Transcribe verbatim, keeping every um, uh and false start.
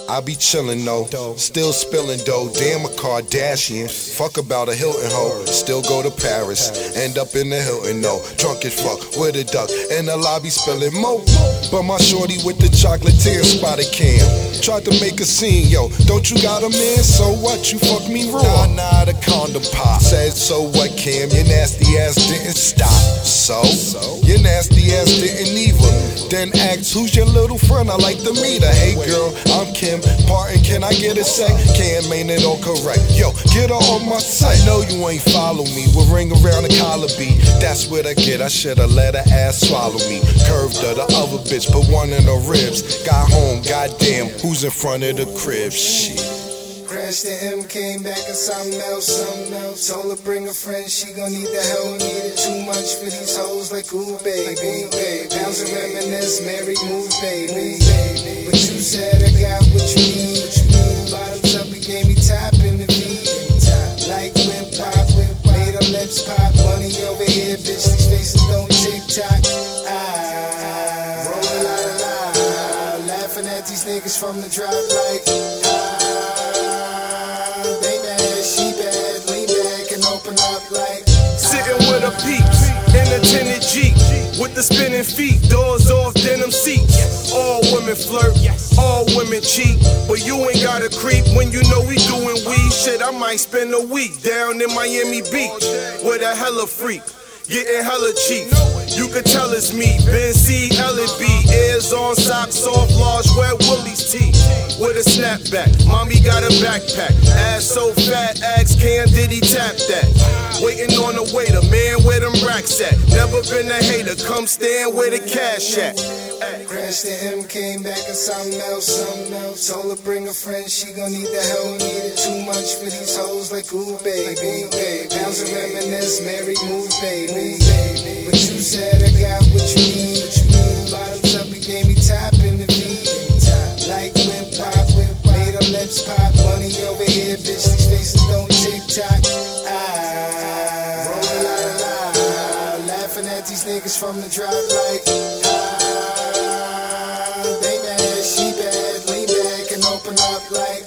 I be chillin' though, still spillin' dough. Damn a Kardashian, fuck about a Hilton hoe. Still go to Paris, end up in the Hilton though. Drunk as fuck with a duck in the lobby spillin' mo. But my shorty with the chocolatier spotted cam. Tried to make a scene, yo. Don't you got a man? So what? You fuck me raw. Nah, nah, the condom pop. Said so what, Cam? Your nasty ass didn't stop. So your nasty ass didn't either. Then asked, who's your little friend? I like to meet her. Hey girl, I'm Kim. Pardon, can I get a sec? Cam ain't it all correct? Yo, get her on my side. Know you ain't follow me. We'll ring around the collar beat. That's what I get. I shoulda let her ass swallow me. Curved her, the other bitch, put one in her ribs. Got home, goddamn, who's in front of the crib? Shit. Crashed the M, came back and something else, something else. Told her bring a friend, she gon' need the help. Needed too much for these hoes, like ooh baby, baby. Bounce and reminisce, Mary move baby. But you said I got what you need. Bottoms up, it gave me top in the V. Like whip pop, made her lips pop. Money over here, bitch, these faces don't tick tock. Ah, roll a lot of lie, laughing at these niggas from the drop like ah. Sitting with a peeps in a tinted Jeep with the spinning feet, doors off, denim seats. All women flirt, all women cheat, but you ain't gotta creep when you know we doing weed. Shit, I might spend a week down in Miami Beach with a hella freak, getting hella cheap. You could tell it's me, Ben C, L B, ears on, socks off, large wear Willie's tee with a snapback. Mommy got a backpack, ass so fat, ask can Diddy tap that. Waiting on the waiter, man, where them racks at? Never been a hater, come stand where the cash at. Crashed the M, came back and something else, something else. Told her bring a friend, she gon' need the help. Needed too much for these hoes, like ooh baby, baby. Bounce and reminisce, Mary move baby. But you said I got what you need. Bottoms up, it gave me top in the V. Like whip pop, made her lips pop. Money over here, bitch, these faces don't tick tock. Ah, roll a lot of lie, laughing at these niggas from the drop like ah. They mad, she bad, lean back and open up like